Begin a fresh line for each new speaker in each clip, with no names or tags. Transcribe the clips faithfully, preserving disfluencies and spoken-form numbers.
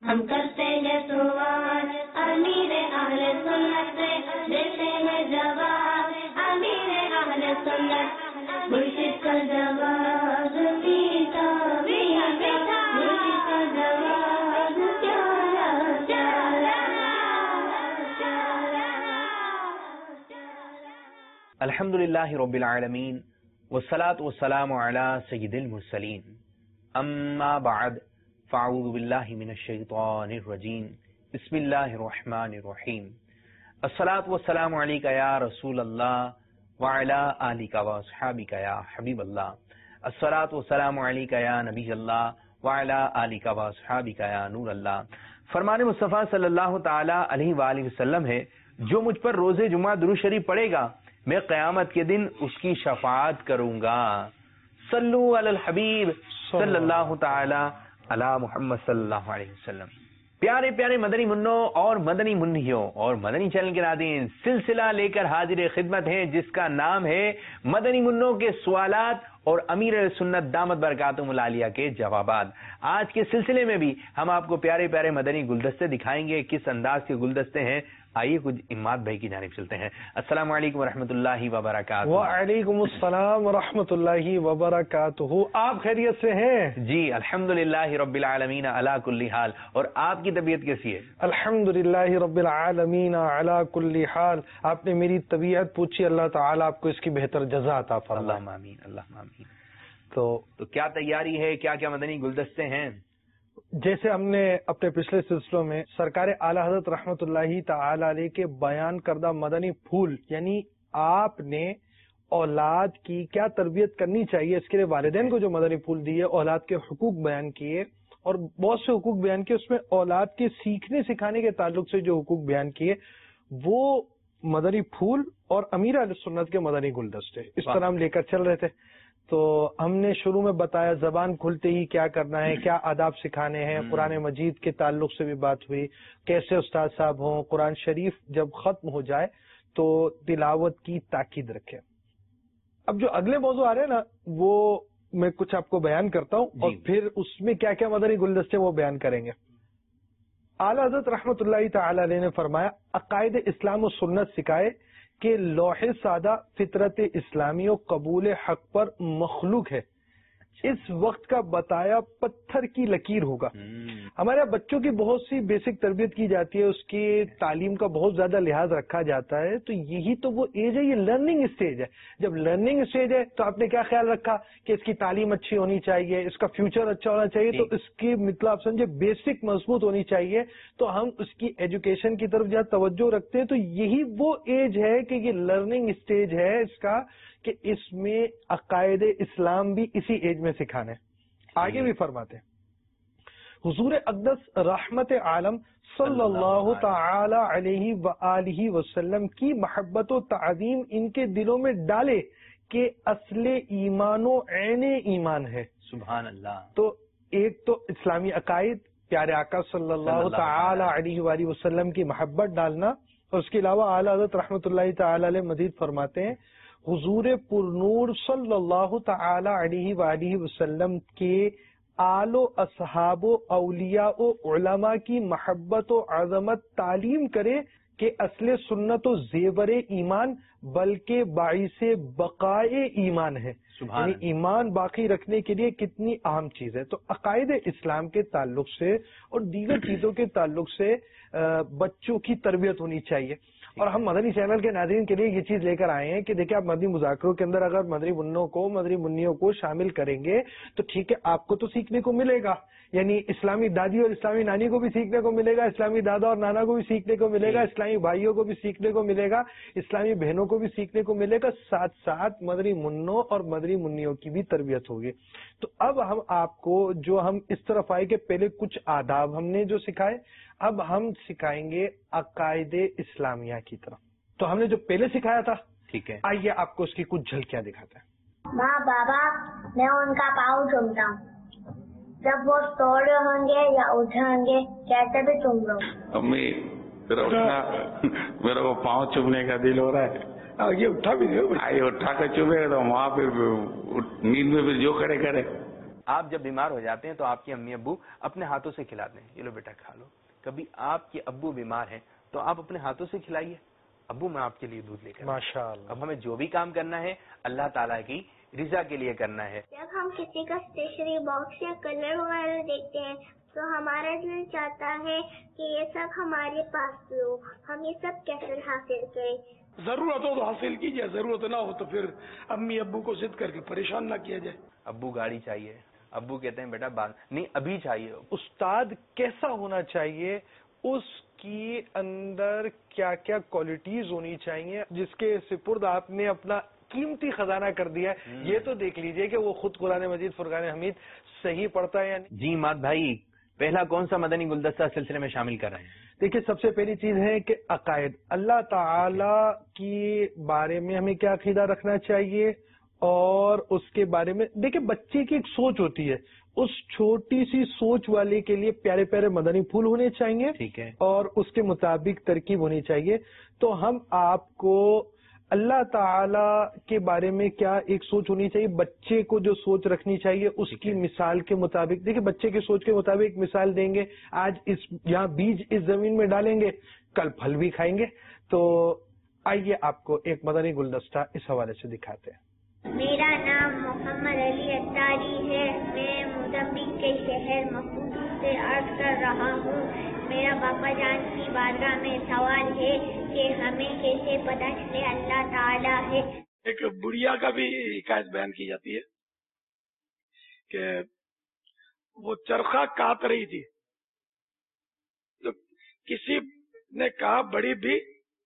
ہم کرتے ہیں سوال امیر اہل سنت سے، دیتے ہیں جواب امیر اہل سنت، مرشد کا جواب میٹھا میٹھا، مرشد کا جواب پیارا پیارا۔
الحمد للہ رب العالمین والصلاة والسلام علی سید المرسلین، اما بعد فاعوذ باللہ من الشیطان الرجیم، بسم اللہ الرحمن الرحیم، الصلاة والسلام علیک یا رسول اللہ وعلی آلک واصحابک یا حبیب اللہ، الصلاة والسلام علیک یا نبی اللہ وعلی آلک واصحابک یا نور اللہ۔ فرمان مصطفیٰ صلی اللہ تعالی علیہ وآلہ وسلم ہے، جو مجھ پر روز جمعہ درود شریف پڑھے گا میں قیامت کے دن اس کی شفاعت کروں گا۔ صلو علی الحبیب صلی اللہ تعالی علی محمد صلی اللہ علیہ وسلم۔ پیارے پیارے مدنی منوں اور مدنی منیوں اور مدنی چینل کے ناظرین، سلسلہ لے کر حاضر خدمت ہیں جس کا نام ہے مدنی منوں کے سوالات اور امیر سنت دامت برکاتہم العالیہ کے جوابات۔ آج کے سلسلے میں بھی ہم آپ کو پیارے پیارے مدنی گلدستے دکھائیں گے، کس انداز کے گلدستے ہیں۔ آئیے کچھ اماد بھائی کی جانب چلتے ہیں۔ السلام علیکم ورحمۃ اللہ وبرکاتہ۔
وعلیکم السلام ورحمۃ اللہ وبرکاتہ۔ آپ خیریت سے ہیں؟
جی الحمد للہ رب العالمین علی کل حال۔ اور آپ کی طبیعت کیسی ہے؟
الحمد للہ رب العالمین علی کل حال۔ آپ نے میری طبیعت پوچھی، اللہ تعالیٰ آپ کو اس کی بہتر جزا عطا فرمائے۔
اللہم آمین اللہم آمین۔
تو
تو کیا تیاری ہے، کیا کیا مدنی گلدستے ہیں؟
جیسے ہم نے اپنے پچھلے سلسلوں میں سرکار اعلی حضرت رحمت اللہ تعالی علیہ کے بیان کردہ مدنی پھول، یعنی آپ نے اولاد کی کیا تربیت کرنی چاہیے، اس کے لیے والدین کو جو مدنی پھول دیے، اولاد کے حقوق بیان کیے اور بہت سے حقوق بیان کیے، اس میں اولاد کے سیکھنے سکھانے کے تعلق سے جو حقوق بیان کیے وہ مدنی پھول اور امیر اہل سنت کے مدنی گلدستے اس طرح ہم لے کر چل رہے تھے۔ تو ہم نے شروع میں بتایا زبان کھلتے ہی کیا کرنا ہے، کیا آداب سکھانے ہیں، قرآن مجید کے تعلق سے بھی بات ہوئی، کیسے استاد صاحب ہوں، قرآن شریف جب ختم ہو جائے تو تلاوت کی تاکید رکھیں۔ اب جو اگلے موضوع آ رہے ہیں نا وہ میں کچھ آپ کو بیان کرتا ہوں اور پھر اس میں کیا کیا مدنی گلدستے وہ بیان کریں گے۔ اعلی حضرت رحمت اللہ تعالی علیہ نے فرمایا، عقائد اسلام و سنت سکھائے کہ لوح سادہ فطرت اسلامی و قبول حق پر مخلوق ہے، اس وقت کا بتایا پتھر کی لکیر ہوگا۔ ہمارے بچوں کی بہت سی بیسک تربیت کی جاتی ہے، اس کی تعلیم کا بہت زیادہ لحاظ رکھا جاتا ہے، تو یہی تو وہ ایج ہے، یہ لرننگ اسٹیج ہے۔ جب لرننگ اسٹیج ہے تو آپ نے کیا خیال رکھا کہ اس کی تعلیم اچھی ہونی چاہیے، اس کا فیوچر اچھا ہونا چاہیے، تو اس کی مطلب آپ سمجھے بیسک مضبوط ہونی چاہیے، تو ہم اس کی ایجوکیشن کی طرف جہاں توجہ رکھتے ہیں تو یہی وہ ایج ہے کہ یہ لرننگ اسٹیج ہے اس کا، کہ اس میں عقائد اسلام بھی اسی ایج میں سکھانے۔ آگے بھی فرماتے ہیں حضور اقدس رحمت عالم صلی اللہ تعالی علیہ وآلہ وسلم کی محبت و تعظیم ان کے دلوں میں ڈالے کہ اصل ایمان و عین ایمان ہے۔
سبحان اللہ۔
تو ایک تو اسلامی عقائد، پیارے آقا صلی اللہ تعالی علیہ وآلہ وسلم کی محبت ڈالنا، اور اس کے علاوہ اعلی حضرت رحمت اللہ تعالی علیہ مزید فرماتے ہیں حضور پرنور صلی اللہ تعالی علیہ وآلہ وسلم کے آل و اصحاب و اولیاء و علماء کی محبت و عظمت تعلیم کرے کہ اصل سنت و زیور ایمان بلکہ باعث بقائے ایمان ہے، یعنی ایمان باقی رکھنے کے لیے کتنی اہم چیز ہے۔ تو عقائد اسلام کے تعلق سے اور دیگر چیزوں کے تعلق سے بچوں کی تربیت ہونی چاہیے۔ اور ہم مدنی چینل کے ناظرین کے لیے یہ چیز لے کر آئے ہیں کہ دیکھیں آپ مدنی مذاکروں کے اندر اگر مدنی منوں کو مدنی منیوں کو شامل کریں گے تو ٹھیک ہے آپ کو تو سیکھنے کو ملے گا، یعنی اسلامی دادی اور اسلامی نانی کو بھی سیکھنے کو ملے گا، اسلامی دادا اور نانا کو بھی سیکھنے کو ملے گا، اسلامی بھائیوں کو بھی سیکھنے کو ملے گا، اسلامی بہنوں کو بھی سیکھنے کو ملے گا، ساتھ ساتھ مدنی منوں اور مدنی منیوں کی بھی تربیت ہوگی۔ تو اب ہم آپ کو جو ہم اس طرف آئے کہ پہلے کچھ آداب ہم نے جو سکھائے، اب ہم سکھائیں گے عقائد اسلامیہ کی طرف۔ تو ہم نے جو پہلے سکھایا تھا، ٹھیک ہے، آئیے آپ کو اس کی کچھ جھلکیاں دکھاتے ہیں۔
ماں بابا میں ان کا پاؤں چومتا ہوں، جب وہ سو رہے ہوں گے یا اٹھے ہوں گے کیسے بھی چوم لو۔
امی میرا اٹھنا میرا وہ پاؤں چومنے کا دل ہو رہا ہے،
آگے اٹھا بھی دو،
آئیے اٹھا کر چومے تو وہاں پہ نیند میں بھی جو کرے کرے۔
آپ جب بیمار ہو جاتے ہیں تو آپ کے امی ابو اپنے ہاتھوں سے کھلاتے ہیں، یہ لو بیٹا کھا لو. کبھی آپ کے ابو بیمار ہیں تو آپ اپنے ہاتھوں سے کھلائیے، ابو میں آپ کے لیے دودھ لے کر.
ماشاءاللہ.
اب ہمیں جو بھی کام کرنا ہے اللہ تعالیٰ کی رضا کے لیے کرنا ہے.
جب ہم کسی کا اسٹیشنری باکس یا کلر وغیرہ دیکھتے ہیں تو ہمارا دل چاہتا ہے کہ یہ سب ہمارے پاس ہو، ہم یہ سب کیسے حاصل کریں.
ضرورت ہو تو حاصل کیجیے، ضرورت نہ ہو تو پھر امی ابو کو ضد کر کے پریشان نہ کیا جائے.
ابو گاڑی چاہیے، ابو کہتے ہیں بیٹا بعد نہیں ابھی چاہیے.
استاد کیسا ہونا چاہیے، اس کی اندر کیا کیا کوالٹیز ہونی چاہیے جس کے سپرد آپ نے اپنا قیمتی خزانہ کر دیا ہے، یہ تو دیکھ لیجئے کہ وہ خود قرآن مجید فرقان حمید صحیح پڑھتا ہے یا نہیں.
جی مات بھائی، پہلا کون سا مدنی گلدستہ سلسلے میں شامل کر رہے ہیں؟
دیکھیے سب سے پہلی چیز ہے کہ عقائد، اللہ تعالی کے بارے میں ہمیں کیا عقیدہ رکھنا چاہیے، اور اس کے بارے میں دیکھیں بچے کی ایک سوچ ہوتی ہے، اس چھوٹی سی سوچ والے کے لیے پیارے پیارے مدنی پھول ہونے چاہیے،
ٹھیک ہے،
اور اس کے مطابق ترکیب ہونی چاہیے. تو ہم آپ کو اللہ تعالی کے بارے میں کیا ایک سوچ ہونی چاہیے، بچے کو جو سوچ رکھنی چاہیے اس کی مثال کے مطابق. دیکھیں بچے کی سوچ کے مطابق مثال دیں گے، آج اس یہاں بیج اس زمین میں ڈالیں گے، کل پھل بھی کھائیں گے. تو آئیے آپ کو ایک مدنی گلدستہ اس حوالے سے دکھاتے ہیں.
میرا نام محمد علی اتاری ہے، میں موزمبیق کے شہر مپوٹو سے عرض کر رہا ہوں. میرا باپا جان کی بارگاہ میں سوال ہے کہ ہمیں کیسے پتہ چلے اللہ تعالیٰ ہے.
ایک بڑھیا کا بھی حکایت بیان کی جاتی ہے کہ وہ چرخہ کاٹ رہی تھی تو کسی نے کہا بڑی بھی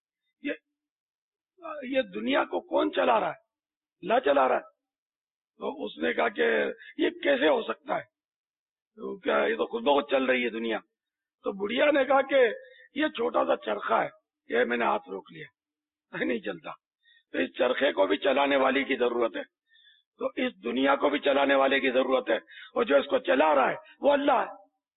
یہ یہ دنیا کو کون چلا رہا ہے؟ اللہ چلا رہا ہے. تو اس نے کہا کہ یہ کیسے ہو سکتا ہے، تو کیا یہ تو خود بخود چل رہی ہے دنیا. تو بڑھیا نے کہا کہ یہ چھوٹا سا چرخہ ہے، یہ میں نے ہاتھ روک لیا، نہیں چلتا. تو اس چرخے کو بھی چلانے والی کی ضرورت ہے، تو اس دنیا کو بھی چلانے والے کی ضرورت ہے، اور جو اس کو چلا رہا ہے وہ اللہ ہے.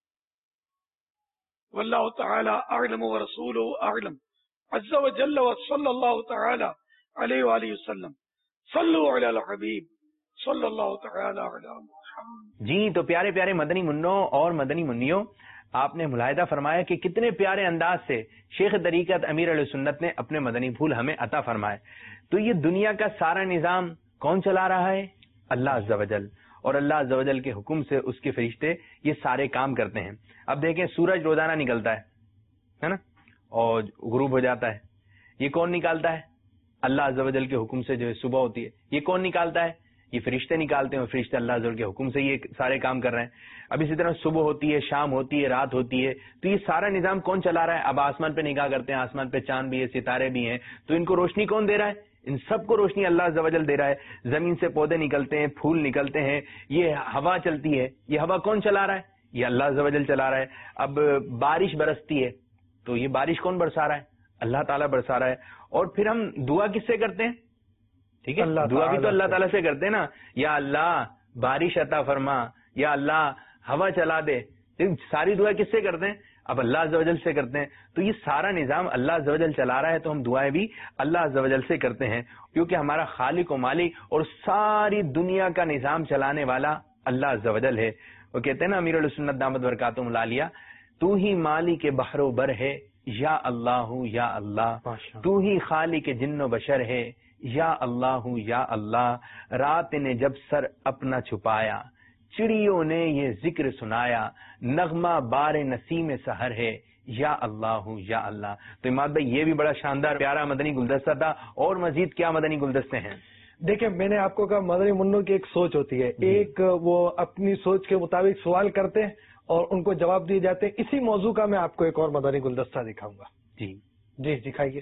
واللہ تعالی اعلم ورسولہ اعلم عز وجل وصلی اللہ تعالی علیہ وآلہ وسلم. صلو علی الحبیب صلی اللہ تعالی علی محمد.
جی تو پیارے پیارے مدنی منوں اور مدنی منیوں، آپ نے ملاحظہ فرمایا کہ کتنے پیارے انداز سے شیخ طریقت امیر علیہ سنت نے اپنے مدنی پھول ہمیں عطا فرمائے. تو یہ دنیا کا سارا نظام کون چلا رہا ہے؟ اللہ عز و جل. اور اللہ عز و جل کے حکم سے اس کے فرشتے یہ سارے کام کرتے ہیں. اب دیکھیں سورج روزانہ نکلتا ہے ہے نا، اور غروب ہو جاتا ہے. یہ کون نکالتا ہے؟ اللہ عز و جل کے حکم سے. جو ہے صبح ہوتی ہے یہ کون نکالتا ہے؟ یہ فرشتے نکالتے ہیں، اور فرشتے اللہ عز و جل کے حکم سے یہ سارے کام کر رہے ہیں. اب اسی طرح صبح ہوتی ہے، شام ہوتی ہے، رات ہوتی ہے. تو یہ سارا نظام کون چلا رہا ہے؟ اب آسمان پہ نگاہ کرتے ہیں، آسمان پہ چاند بھی ہے، ستارے بھی ہیں. تو ان کو روشنی کون دے رہا ہے؟ ان سب کو روشنی اللہ عز و جل دے رہا ہے. زمین سے پودے نکلتے ہیں، پھول نکلتے ہیں، یہ ہوا چلتی ہے، یہ ہوا کون چلا رہا ہے؟ یہ اللہ عز و جل چلا رہا ہے. اب بارش برستی ہے تو یہ بارش کون برسا رہا ہے؟ اللہ تعالیٰ برسا رہا ہے. اور پھر ہم دعا کس سے کرتے ہیں؟ ٹھیک ہے، دعا بھی تو اللہ تعالیٰ سے کرتے ہیں نا. یا اللہ بارش عطا فرما، یا اللہ ہوا چلا دے. ساری دعا کس سے کرتے ہیں؟ اب اللہ عز و جل سے کرتے ہیں. تو یہ سارا نظام اللہ عز و جل چلا رہا ہے، تو ہم دعائیں بھی اللہ عز و جل سے کرتے ہیں، کیونکہ ہمارا خالق و مالک اور ساری دنیا کا نظام چلانے والا اللہ عز و جل ہے. وہ کہتے ہیں نا امیر علیہ سنت دامت برکاتہم العالیہ، تو ہی مالک بحر و بر ہے یا اللہ یا اللہ، تو ہی خالق جن و بشر ہے یا اللہ یا اللہ. رات نے جب سر اپنا چھپایا، چڑیوں نے یہ ذکر سنایا، نغمہ بار نسیم سحر ہے یا اللہ یا اللہ. تو اماد بھائی یہ بھی بڑا شاندار پیارا مدنی گلدستہ تھا. اور مزید کیا مدنی گلدستے ہیں؟
دیکھیں میں نے آپ کو کہا مدنی منوں کی ایک سوچ ہوتی ہے، ایک وہ اپنی سوچ کے مطابق سوال کرتے ہیں اور ان کو جواب دیے جاتے ہیں. اسی موضوع کا میں آپ کو ایک اور مدنی گلدستہ دکھاؤں گا.
جی
جی دکھائیے.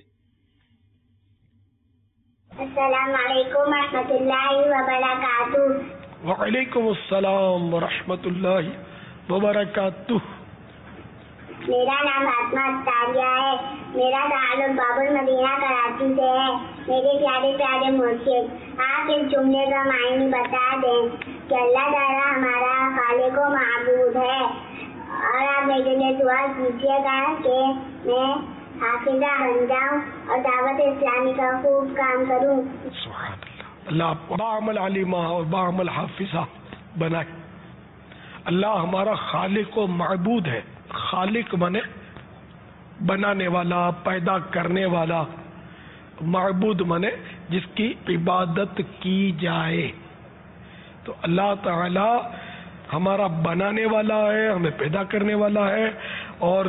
السلام علیکم ورحمۃ اللہ وبرکاتہ.
وعلیکم السلام ورحمۃ اللہ وبرکاتہ.
میرا نام فاطمہ اتاریہ ہے. میرا تعلق باب المدینہ کراچی سے ہے. میرے پیارے پیارے مرشد، آپ اس جملے کا معنی بتا دیں کہ اللہ تعالیٰ ہمارا خالق و معبود ہے، اور آپ میرے لیے دعا کیجیے گا کہ میں حافظہ بن جاؤں اور دعوت اسلامی کا خوب کام کروں.
سبحان اللہ. اللہ آپ کو باعمل علیمہ اور باعمل حافظہ بنائے. اللہ ہمارا خالق و معبود ہے. خالق بنے بنانے والا، پیدا کرنے والا. معبود بنے جس کی عبادت کی جائے. تو اللہ تعالی ہمارا بنانے والا ہے، ہمیں پیدا کرنے والا ہے، اور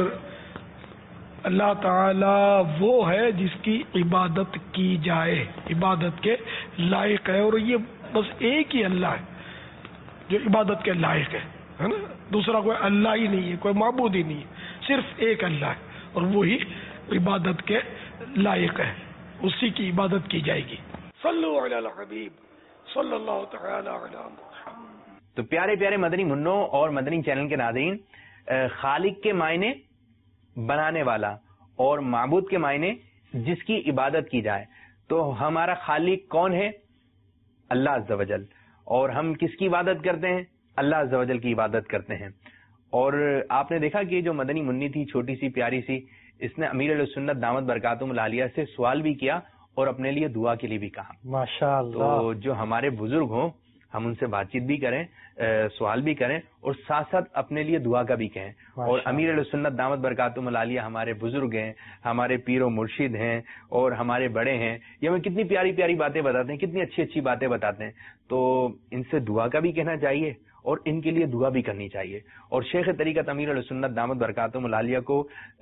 اللہ تعالی وہ ہے جس کی عبادت کی جائے، عبادت کے لائق ہے. اور یہ بس ایک ہی اللہ ہے جو عبادت کے لائق ہے ہے نا. دوسرا کوئی اللہ ہی نہیں ہے، کوئی معبود ہی نہیں ہے، صرف ایک اللہ ہے، اور وہی عبادت کے لائق ہے، اسی کی عبادت کی جائے گی. صلو علی الحبیب صلی اللہ تعالی علی محمد.
تو پیارے پیارے مدنی منوں اور مدنی چینل کے ناظرین، خالق کے معنی بنانے والا اور معبود کے معنی جس کی عبادت کی جائے. تو ہمارا خالق کون ہے؟ اللہ عز و جل. اور ہم کس کی عبادت کرتے ہیں؟ اللہ عز و جل کی عبادت کرتے ہیں. اور آپ نے دیکھا کہ جو مدنی منی تھی، چھوٹی سی پیاری سی، اس نے امیر علیہ سنت دامت برکاتہم العالیہ سے سوال بھی کیا اور اپنے لیے دعا کے لیے بھی کہا.
ماشاءاللہ.
تو جو ہمارے بزرگ ہوں ہم ان سے بات چیت بھی کریں، سوال بھی کریں، اور ساتھ ساتھ اپنے لیے دعا کا بھی کہیں. اور امیر علیہ سنت دامت برکاتہم العالیہ ہمارے بزرگ ہیں، ہمارے پیر و مرشد ہیں، اور ہمارے بڑے ہیں. یہ ہمیں کتنی پیاری پیاری باتیں بتاتے ہیں، کتنی اچھی اچھی باتیں بتاتے ہیں. تو ان سے دعا کا بھی کہنا چاہیے اور ان کے لیے دعا بھی کرنی چاہیے. اور شیخ طریقت امیر علیہ سنت دامت برکاتہم العالیہ کو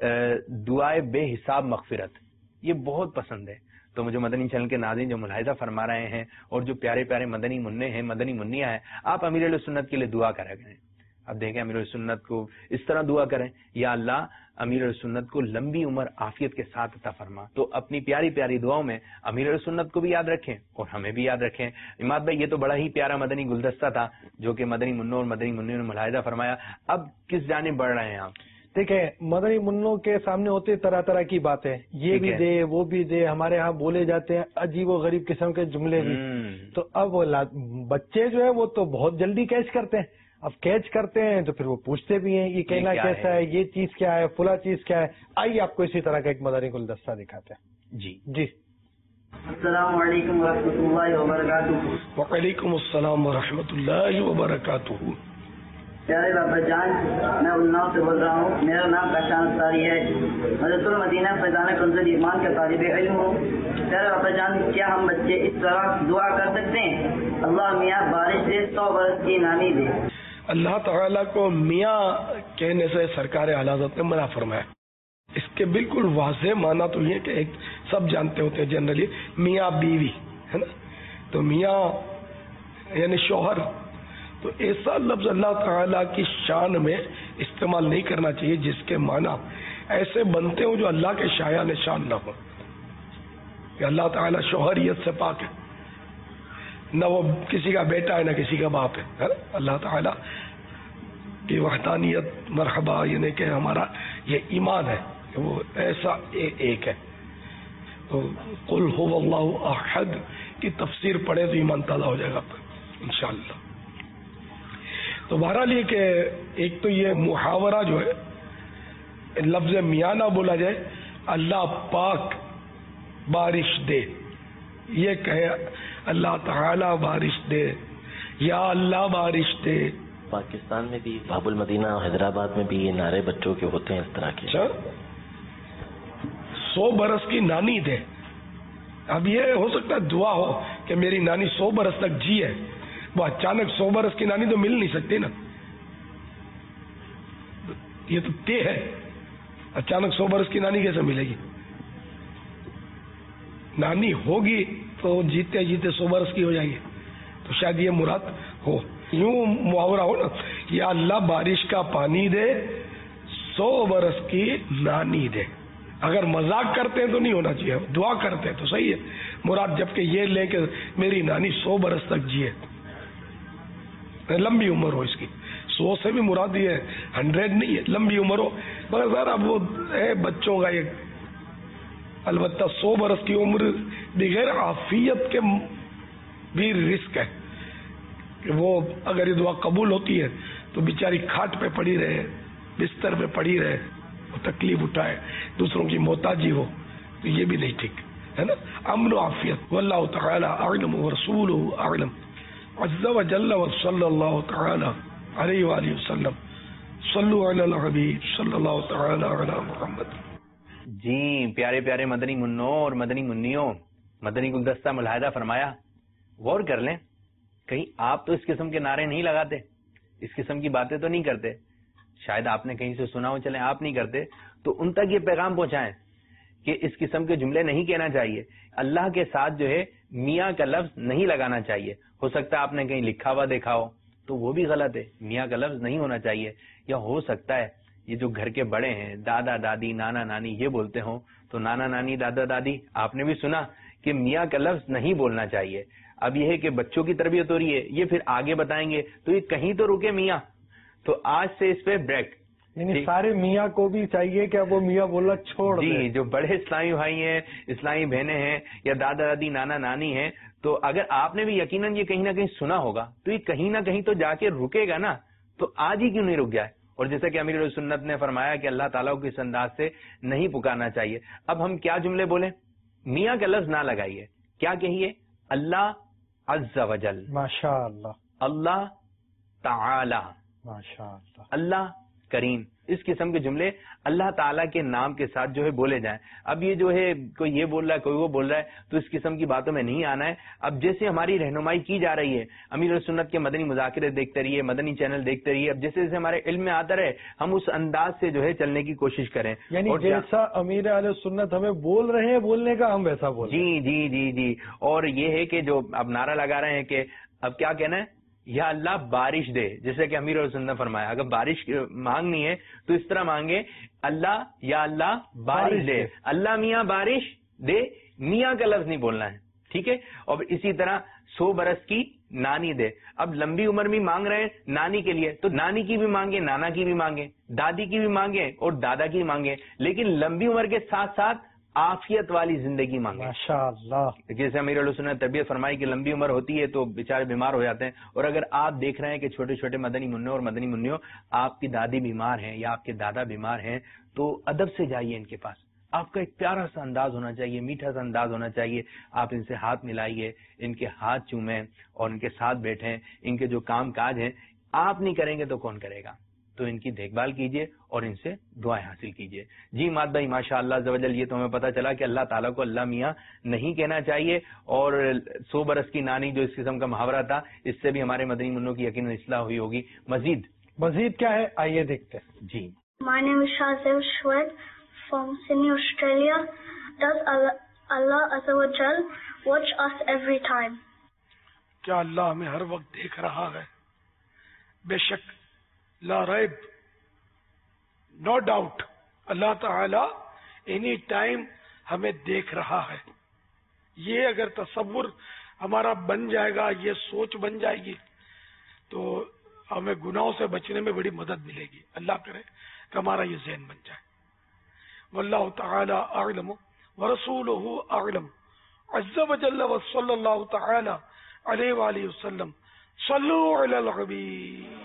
دعائے بے حساب مغفرت یہ بہت پسند ہے. تو مجھے مدنی چینل کے ناظرین جو ملاحظہ فرما رہے ہیں اور جو پیارے پیارے مدنی منع ہیں، مدنی منیا ہیں، آپ امیر علیہ سنت کے لیے دعا کرا کریں. اب دیکھیں امیر علیہ سنت کو اس طرح دعا کریں، یا اللہ امیر علیہ سنت کو لمبی عمر عافیت کے ساتھ عطا فرما. تو اپنی پیاری پیاری دعاؤں میں امیر علیہ سنت کو بھی یاد رکھیں اور ہمیں بھی یاد رکھیں. اماد بھائی، یہ تو بڑا ہی پیارا مدنی گلدستہ تھا جو کہ مدنی منوں اور مدنی منوں نے ملاحظہ فرمایا. اب کس جانب بڑھ رہے ہیں آپ؟
دیکھیں، مدنی منوں کے سامنے ہوتے طرح طرح کی باتیں، یہ بھی دے وہ بھی دے. ہمارے ہاں بولے جاتے ہیں عجیب و غریب قسم کے جملے بھی. تو اب وہ بچے جو ہے وہ تو بہت جلدی کیچ کرتے ہیں. اب کیچ کرتے ہیں تو پھر وہ پوچھتے بھی ہیں یہ کہنا کیسا ہے، یہ چیز کیا ہے، فلاں چیز کیا ہے. آئیے آپ کو اسی طرح کا ایک مدنی گلدستہ دکھاتے ہیں.
جی
جی.
السلام علیکم ورحمۃ اللہ وبرکاتہ.
وعلیکم السلام ورحمۃ اللہ وبرکاتہ.
پیارے بابا جان، میں اناؤ سے بول رہا ہوں. میرا نام پہچان ساری ہے. حضرت المدینہ فیضان کنز ایمان کے طالب علم ہوں. پیارے بابا جان، کیا ہم بچے اس طرح دعا کر سکتے ہیں؟ اللہ میاں بارش دے، سو برس کی نامی دے.
اللہ تعالیٰ کو میاں کہنے سے سرکار اعلیٰ حضرت نے منع فرمایا. اس کے بالکل واضح معنی تو یہ کہ ایک سب جانتے ہوتے ہیں جنرلی میاں بیوی ہے نا. تو میاں یعنی شوہر. تو ایسا لفظ اللہ تعالیٰ کی شان میں استعمال نہیں کرنا چاہیے جس کے معنی ایسے بنتے ہوں جو اللہ کے شایان شان نہ ہو. کہ اللہ تعالیٰ شوہریت سے پاک ہے، نہ وہ کسی کا بیٹا ہے نہ کسی کا باپ ہے. اللہ تعالیٰ کی وحدانیت مرحبا، یعنی کہ ہمارا یہ ایمان ہے کہ وہ ایسا ایک ہے. تو قل هو اللہ احد کی تفسیر پڑھے تو ایمان تازہ ہو جائے گا انشاءاللہ. تو بہرحال یہ کہ ایک تو یہ محاورہ جو ہے لفظ میاں نہ بولا جائے، اللہ پاک بارش دے، یہ کہے اللہ تعالی بارش دے، یا اللہ بارش دے.
پاکستان میں بھی باب المدینہ حیدرآباد میں بھی یہ نعرے بچوں کے ہوتے ہیں اس طرح کے.
سو برس کی نانی دے. اب یہ ہو سکتا ہے دعا ہو کہ میری نانی سو برس تک جی ہے، وہ اچانک سو برس کی نانی تو مل نہیں سکتی نا. یہ تو طے ہے، اچانک سو برس کی نانی کیسے ملے گی؟ نانی ہوگی تو جیتے جیتے سو برس کی ہو جائے گی. تو شاید یہ مراد ہو. یوں محاورہ ہو نا، یا اللہ بارش کا پانی دے، سو برس کی نانی دے. اگر مذاق کرتے ہیں تو نہیں ہونا چاہیے، دعا کرتے ہیں تو صحیح ہے مراد. جبکہ یہ لیں کہ میری نانی سو برس تک جیے، لمبی عمر ہو اس کی. سو سے بھی مراد یہ ہے ہنڈریڈ نہیں ہے، لمبی عمر ہو. مگر سر اب وہ ہے بچوں کا ایک، البتہ سو برس کی عمر بغیر عافیت کے بھی رسک ہے کہ وہ اگر یہ دعا قبول ہوتی ہے تو بیچاری کھاٹ پہ پڑی رہے، بستر پہ پڑی رہے، تکلیف اٹھائے، دوسروں کی محتاجی ہو، تو یہ بھی نہیں ٹھیک ہے نا. امن و عافیت. واللہ تعالی اعلم ورسولہ اعلم عز وجل وصلی اللہ تعالی علیہ وآلہ وسلم. صلو علی الحبیب صلی اللہ تعالی علی محمد.
جی پیارے پیارے مدنی منوں اور مدنی منیوں، مدنی گلدستہ ملاحظہ فرمایا. غور کر لیں، کہیں آپ تو اس قسم کے نعرے نہیں لگاتے، اس قسم کی باتیں تو نہیں کرتے، شاید آپ نے کہیں سے سنا ہو، چلیں آپ نہیں کرتے تو ان تک یہ پیغام پہنچائیں کہ اس قسم کے جملے نہیں کہنا چاہیے. اللہ کے ساتھ جو ہے میاں کا لفظ نہیں لگانا چاہیے. ہو سکتا ہے آپ نے کہیں لکھا ہوا دیکھا ہو تو وہ بھی غلط ہے، میاں کا لفظ نہیں ہونا چاہیے. یا ہو سکتا ہے یہ جو گھر کے بڑے ہیں، دادا دادی نانا نانی یہ بولتے ہوں تو نانا نانی دادا دادی آپ نے بھی سنا کہ میاں کا لفظ نہیں بولنا چاہیے. اب یہ ہے کہ بچوں کی تربیت ہو رہی ہے، یہ پھر آگے بتائیں گے تو یہ کہیں تو رکے میاں. تو آج سے اس پہ بریک.
یعنی سارے میاں کو بھی چاہیے کہ اب وہ میاں بولنا چھوڑ دیں.
جی جو بڑے اسلامی بھائی ہیں، اسلامی بہنیں ہیں یا دادا دادی نانا نانی ہیں، تو اگر آپ نے بھی یقیناً یہ کہیں نہ کہیں سنا ہوگا تو یہ کہیں نہ کہیں تو جا کے رکے گا نا. تو آج ہی کیوں نہیں رک گیا ہے؟ اور جیسا کہ امیر سنت نے فرمایا کہ اللہ تعالیٰ کو اس انداز سے نہیں پکارنا چاہیے. اب ہم کیا جملے بولیں؟ میاں کا لفظ نہ لگائیے، کیا کہیے؟ اللہ عز و جل،
ماشاء اللہ،
اللہ تعالی،
ماشاء اللہ،
اللہ کریم. اس قسم کے جملے اللہ تعالیٰ کے نام کے ساتھ جو ہے بولے جائیں. اب یہ جو ہے کوئی یہ بول رہا ہے کوئی وہ بول رہا ہے تو اس قسم کی باتوں میں نہیں آنا ہے. اب جیسے ہماری رہنمائی کی جا رہی ہے، امیر سنت کے مدنی مذاکرے دیکھتے رہیے، مدنی چینل دیکھتے رہیے. اب جیسے جیسے ہمارے علم میں آتا رہے ہم اس انداز سے جو ہے چلنے کی کوشش کریں.
یعنی اور جیسا امیر علیہ سنت ہمیں بول رہے ہیں بولنے کا ہم ویسا بول رہے ہیں.
جی جی جی جی. اور یہ ہے کہ جو اب نعرہ لگا رہے ہیں کہ اب کیا کہنا ہے، یا اللہ بارش دے، جیسے کہ امیر علیہ سنت نے فرمایا اگر بارش مانگنی ہے تو اس طرح مانگے، اللہ یا اللہ بارش دے، اللہ میاں بارش دے، میاں کا لفظ نہیں بولنا ہے. ٹھیک ہے. اور اسی طرح سو برس کی نانی دے. اب لمبی عمر بھی مانگ رہے ہیں نانی کے لیے تو نانی کی بھی مانگے، نانا کی بھی مانگے، دادی کی بھی مانگے اور دادا کی بھی مانگے، لیکن لمبی عمر کے ساتھ ساتھ عافیت والی زندگی مانگے.
ماشاء اللہ.
جیسے امیر علیہ سنت نے تربیت فرمائی کہ لمبی عمر ہوتی ہے تو بیچارے بیمار ہو جاتے ہیں. اور اگر آپ دیکھ رہے ہیں کہ چھوٹے چھوٹے مدنی منوں اور مدنی منیوں آپ کی دادی بیمار ہیں یا آپ کے دادا بیمار ہیں تو ادب سے جائیے ان کے پاس. آپ کا ایک پیارا سا انداز ہونا چاہیے، میٹھا سا انداز ہونا چاہیے. آپ ان سے ہاتھ ملائیے، ان کے ہاتھ چومیں اور ان کے ساتھ بیٹھیں. ان کے جو کام کاج ہیں آپ نہیں کریں گے تو کون کرے گا؟ تو ان کی دیکھ بھال کیجیے اور ان سے دعائیں حاصل کیجیے. جی ماد بھائی ماشاء اللہ عز و جل، یہ تو ہمیں پتہ چلا کہ اللہ تعالیٰ کو اللہ میاں نہیں کہنا چاہیے. اور سو برس کی نانی جو اس قسم کا محاورہ تھا اس سے بھی ہمارے مدنی منوں کی یقیناً اصلاح ہوئی ہوگی. مزید
مزید کیا ہے آئیے دیکھتے ہیں.
جی.
My name is Shazim Shwed from Sydney, Australia. Does Allah, Allah Azza wa Jal watch us every time?
کیا اللہ ہمیں ہر وقت دیکھ رہا ہے؟ بے شک، لا ریب، نو ڈاؤٹ، اللہ تعالی اینی ٹائم ہمیں دیکھ رہا ہے. یہ اگر تصور ہمارا بن جائے گا، یہ سوچ بن جائے گی تو ہمیں گناہوں سے بچنے میں بڑی مدد ملے گی. اللہ کرے کہ ہمارا یہ ذہن بن جائے. واللہ تعالی اعلم ورسولہ اعلم عز وجل وصلی اللہ تعالی علیہ وآلہ وسلم. صلو علی الحبیب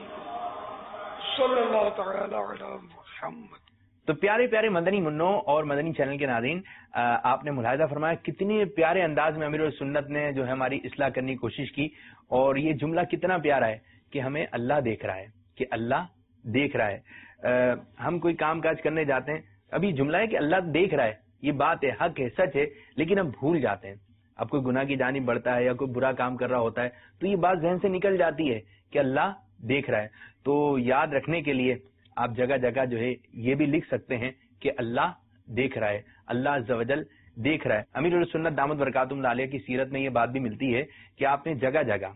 صلی اللہ تعالی علی محمد.
تو پیارے پیارے مدنی منوں اور مدنی چینل کے ناظرین، آپ نے ملاحظہ فرمایا کتنی پیارے انداز میں امیر سنت نے جو ہے ہماری اصلاح کرنے کی کوشش کی. اور یہ جملہ کتنا پیارا ہے کہ ہمیں اللہ دیکھ رہا ہے، کہ اللہ دیکھ رہا ہے. ہم کوئی کام کاج کرنے جاتے ہیں، ابھی جملہ ہے کہ اللہ دیکھ رہا ہے، یہ بات ہے، حق ہے، سچ ہے، لیکن ہم بھول جاتے ہیں. اب کوئی گناہ کی جانب بڑھتا ہے یا کوئی برا کام کر رہا ہوتا ہے تو یہ بات ذہن سے نکل جاتی ہے کہ اللہ دیکھ رہا ہے. تو یاد رکھنے کے لیے آپ جگہ جگہ جو ہے یہ بھی لکھ سکتے ہیں کہ اللہ دیکھ رہا ہے، اللہ عز و جل دیکھ رہا ہے. امیر السنت دامت برکاتہم علیہ کی سیرت میں یہ بات بھی ملتی ہے کہ آپ نے جگہ جگہ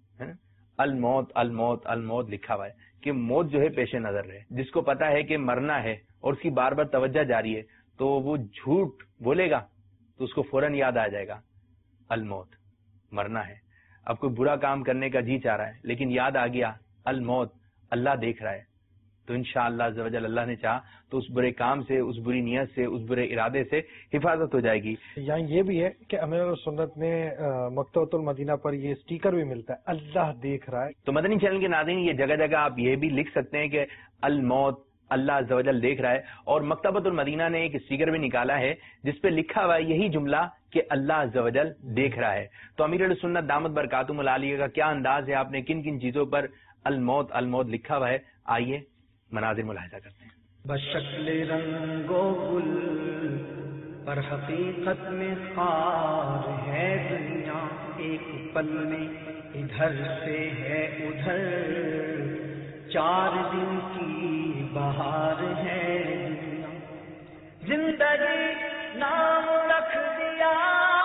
الموت الموت الموت لکھا ہوا ہے کہ موت جو ہے پیش نظر رہے. جس کو پتا ہے کہ مرنا ہے اور اس کی بار بار توجہ جاری ہے تو وہ جھوٹ بولے گا تو اس کو فوراً یاد آ جائے گا الموت، مرنا ہے. اب کوئی برا کام کرنے کا جی چاہ رہا ہے لیکن یاد آ گیا الموت، اللہ دیکھ رہا ہے، تو انشاءاللہ عز و جل اللہ نے چاہا تو اس برے کام سے، اس بری نیت سے، اس برے ارادے سے حفاظت ہو جائے گی.
یہاں یہ بھی ہے کہ امیر سنت نے مکتبۃ المدینہ پر یہ اسٹیکر بھی ملتا ہے اللہ دیکھ رہا ہے.
تو مدنی چینل کے ناظرین یہ جگہ جگہ آپ یہ بھی لکھ سکتے ہیں کہ الموت، اللہ عز و جل دیکھ رہا ہے. اور مکتبۃ المدینہ نے ایک اسٹیکر بھی نکالا ہے جس پہ لکھا ہوا ہے یہی جملہ کہ اللہ عز و جل دیکھ رہا ہے. تو امیر السنت دامت برکاتہم علیہ کا کیا انداز ہے، آپ نے کن کن چیزوں پر الموت الموت لکھا ہوا ہے. آئیے مناظر ملاحظہ کرتے ہیں.
بشکل رنگو گل پر حقیقت میں خار ہے دنیا، ایک پل میں ادھر سے ہے ادھر، چار دن کی بہار ہے دنیا. زندگی نام رکھ دیا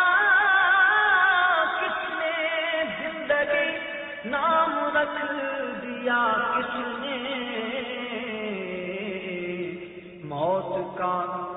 کس نے، زندگی نام رکھ دیا کس نے، موت کا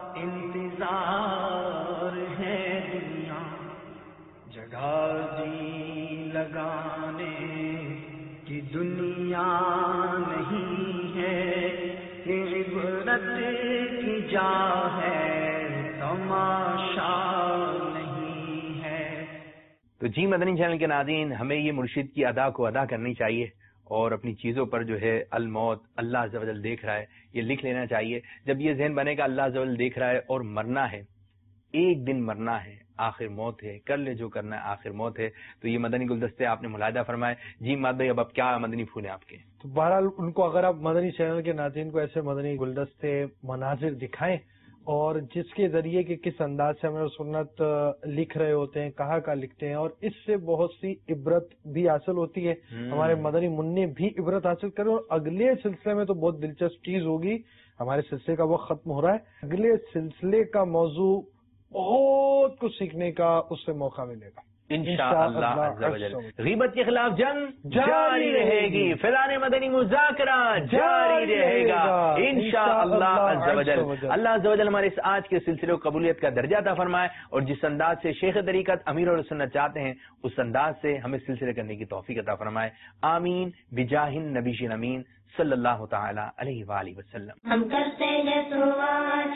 انتظار ہے دنیا، جگہ جی لگانے کی دنیا نہیں ہے، عبرت کی جا ہے تماشا نہیں ہے.
تو جی مدنی چینل کے ناظرین، ہمیں یہ مرشد کی ادا کو ادا کرنی چاہیے اور اپنی چیزوں پر جو ہے الموت اللہ عز و جل دیکھ رہا ہے یہ لکھ لینا چاہیے. جب یہ ذہن بنے گا اللہ عز و جل دیکھ رہا ہے اور مرنا ہے، ایک دن مرنا ہے، آخر موت ہے، کر لے جو کرنا ہے، آخر موت ہے. تو یہ مدنی گلدستے آپ نے ملاحظہ فرمائے. جی ماد بھائی، اب آپ کیا مدنی پھول ہیں آپ کے؟
تو بہرحال ان کو اگر آپ مدنی چینل کے ناظرین کو ایسے مدنی گلدستے مناظر دکھائیں اور جس کے ذریعے کہ کس انداز سے ہمیں سنت لکھ رہے ہوتے ہیں، کہاں کا لکھتے ہیں، اور اس سے بہت سی عبرت بھی حاصل ہوتی ہے. ہمارے مدنی منع بھی عبرت حاصل کریں. اور اگلے سلسلے میں تو بہت دلچسپ چیز ہوگی. ہمارے سلسلے کا وقت ختم ہو رہا ہے. اگلے سلسلے کا موضوع بہت کچھ سیکھنے کا اس سے موقع ملے گا
انشاءاللہ عز و جل. غیبت کے خلاف جنگ جاری رہے گی، فیضان مدنی مذاکرہ جاری رہے گا انشاءاللہ عز و جل. اللہ عز و جل ہمارے اس آج کے سلسلے کو قبولیت کا درجہ عطا فرمائے اور جس انداز سے شیخ طریقت امیر السنت چاہتے ہیں اس انداز سے ہمیں سلسلے کرنے کی توفیق عطا فرمائے. آمین بجاہ النبی امین صلی اللہ تعالی علیہ وآلہ وسلم.
ہم کرتے ہیں